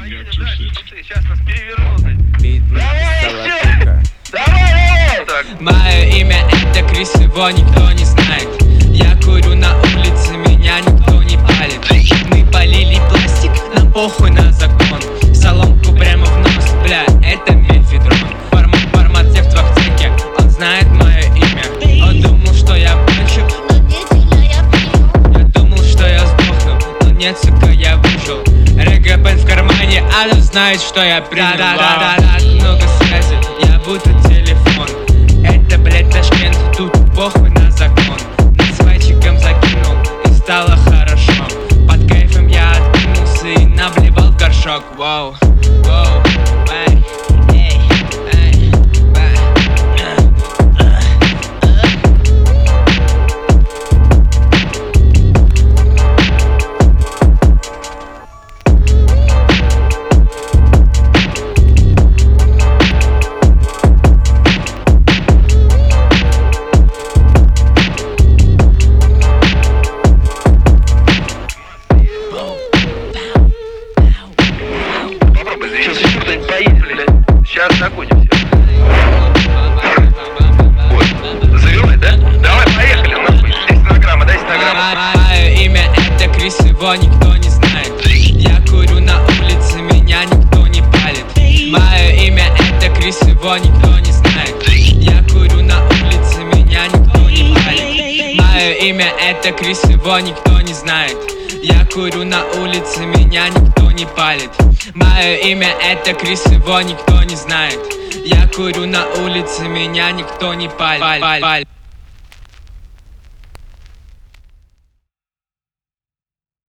Поедем дальше, сейчас нас перевернут. Мое имя это Крис, его никто не знает. Я курю на улице, меня никто не палит. Мы полили пластик, нам похуй на закон. Соломку прямо в нос, бля, это мефедрон. Фармацевт в аптеке, он знает мое имя. Он думал, что я кончу, но нет, я пью. я думал, что я сдохну, но нет, сука, я выжил. Регабен в кармане, Адам знает, что я принял. Так много связи, я будто телефон. Это, блядь, Ташкент, тут похуй на закон. Нас мальчиком закинул, и стало хорошо. Под кайфом я откинулся и наблевал в горшок. Воу, воу, эй, эй, эй, Сейчас законимся. Вот. Завелась, да? Давай, поехали, нахуй. 10 на грамма, дай 10 на грамма. Мое имя это Крис, его никто не знает. Я курю на улице, меня никто не палит. Мое имя это Крис, его никто не знает. Я курю на улице, меня никто не палит. Мое имя это Крис, его никто не знает. Я курю на улице, меня никто не палит. Мое имя это Крис, его никто не знает. Я курю на улице, меня никто не палит.